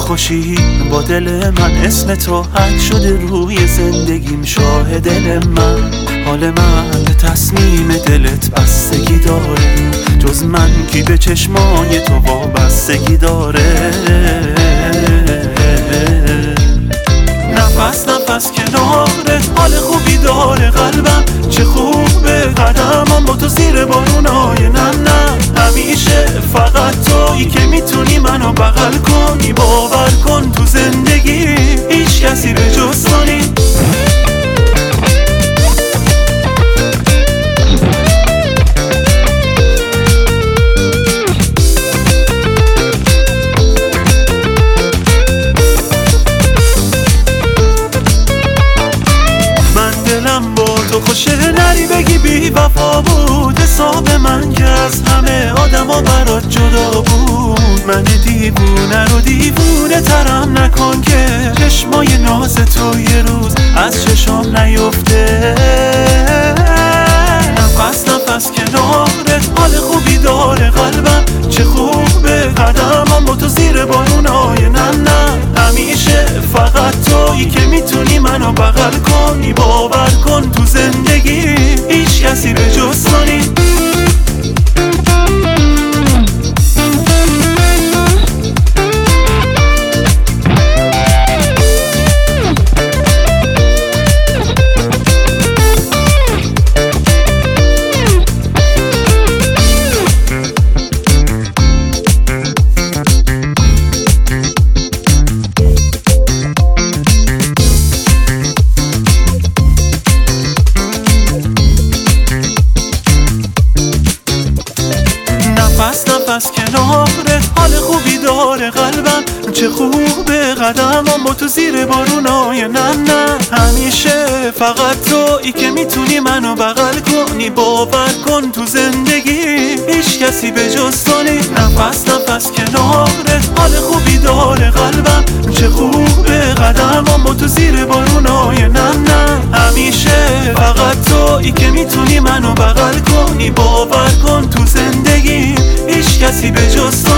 خوشی با دل من، اسم تو حک شده روی زندگیم، شاه دل من. حال من به تصمیم دلت بستگی داره، جز من کی به چشمای تو وابستگی داره. نفس نفس کنارت حال خوبی داره قلبم، چه خوبه قدمم با تو زیر بارونای نم نم. همیشه فقط تویی که میتونی منو بغل کنی، باور کن تو زندگی هیچ کسی به جز تو نیست. تو خوشه نری بگی بی وفا بود، حساب من که از همه آدما برات جدا بود. من دیوونه رو دیوونه ترم نکن که چشمای ناز تو یه روز از چشام نیفته. نفس نفس کنارت حال خوبی داره قلبم، چه خوبه قدمم با تو زیر بارونای نم نم. همیشه فقط تویی که میتونی منو بغل کنی، باور کن تو زندگی هیچ کسی به جز تو نیست. نفس نفس کنارت حال خوبی داره قلبم، چه خوبه قدمم با تو زیر بارونای نم نم. همیشه فقط تویی که میتونی منو بغل کنی، باور کن تو زندگی هیچ کسی به جز تو نیست. نفس نفس کنارت حال خوبی داره قلبم، چه خوبه قدمم با تو زیر بارونای نم نم. همیشه فقط تویی که میتونی منو بغل کنی، باور کن تو زندگی هیچ کسی به جز